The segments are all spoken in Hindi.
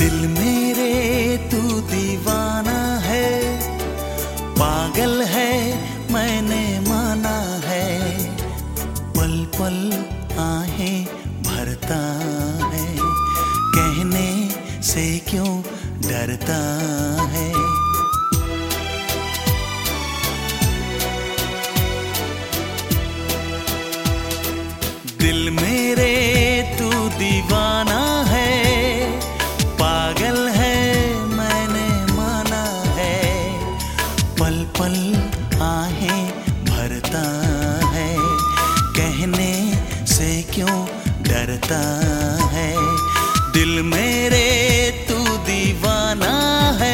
दिल मेरे तू दीवाना है, पागल है मैंने माना है। पल पल आहें भरता है, कहने से क्यों डरता है। दिल मेरे तू दीवाना है, पागल है मैंने माना है। पल पल आहें भरता है, कहने से क्यों डरता है। दिल मेरे तू दीवाना है।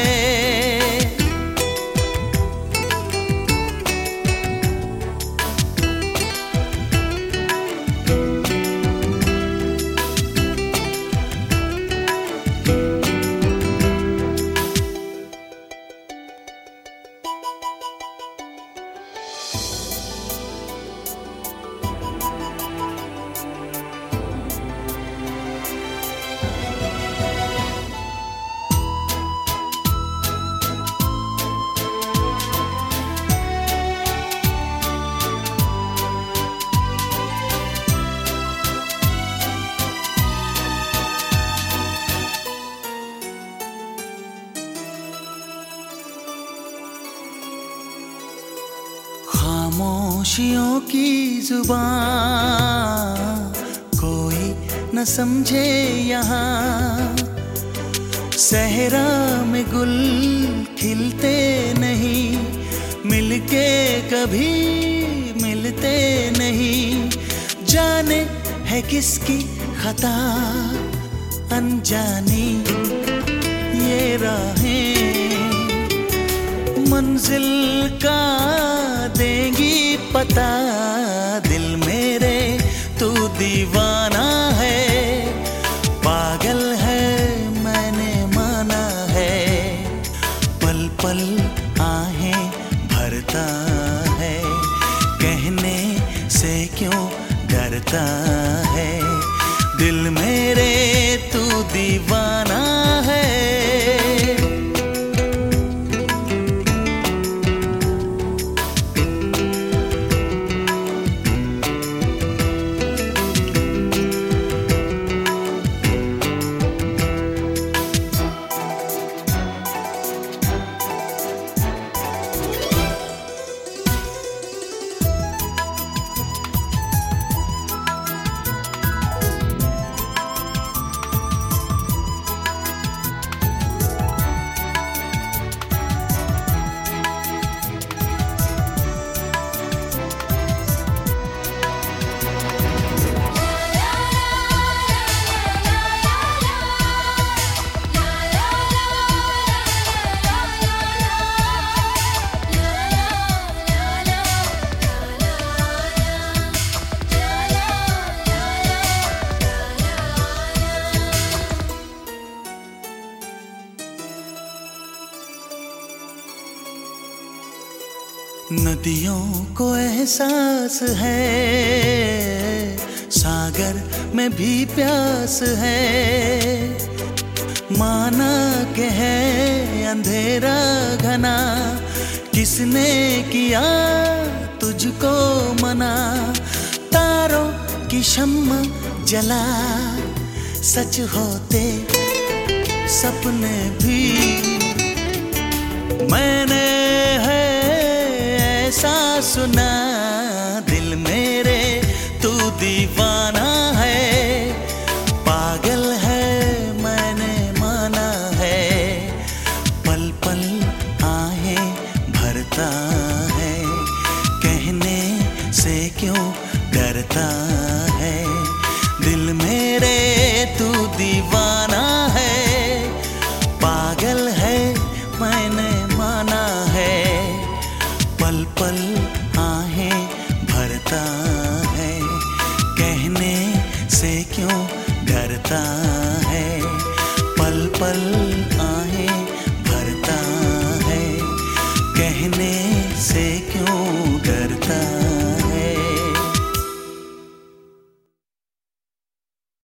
खामोशियों की जुबान कोई न समझे यहाँ, सहरा में गुल खिलते नहीं, मिलके कभी मिलते नहीं। जाने है किसकी खता अनजानी ये राहें, मंजिल का देंगी पता। दिल मेरे तू दीवाना है, पागल है मैंने माना है। पल पल आहें भरता है, कहने से क्यों डरता है। दिल मेरे तू दीवाना है। नदियों को एहसास है, सागर में भी प्यास है। माना के है अंधेरा घना, किसने किया तुझको मना। तारों की शम्मा जला, सच होते सपने भी मैंने है ऐसा सुना। दिल मेरे तू दीवाना है, पागल है मैंने माना है। पल पल आहें भरता है, कहने से क्यों डरता है। दिल मेरे तू दीवाना है, पागल है मैंने माना है। पल पल आहें भरता है, कहने से क्यों डरता है। पल पल